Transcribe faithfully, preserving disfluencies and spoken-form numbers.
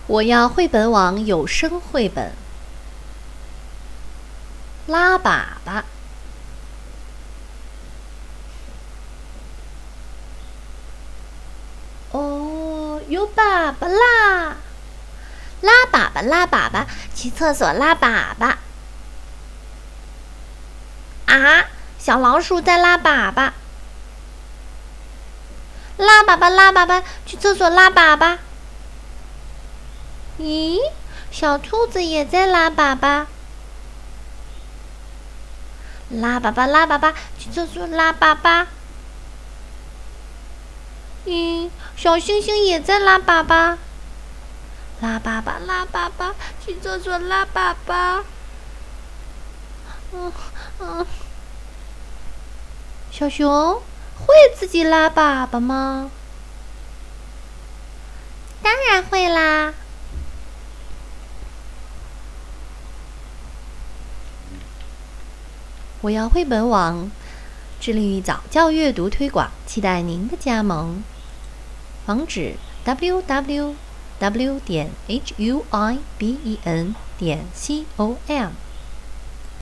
我要绘本网有声绘本。拉粑粑，哦，有粑粑啦！ 拉粑粑，拉粑粑，去厕所拉粑粑。啊，小老鼠在拉粑粑。拉粑粑，拉粑粑，去厕所拉粑粑。咦，小兔子也在拉粑粑。拉粑粑，拉粑粑，去厕所拉粑粑。咦，小星星也在拉粑粑。拉粑粑，拉粑粑，去厕所拉粑粑。嗯嗯， 小熊会自己拉粑粑吗？ 当然会啦。 我要绘本网致力于早教阅读推广，期待您的加盟。网址 ：w w w 点 h u i b e n 点 c o m。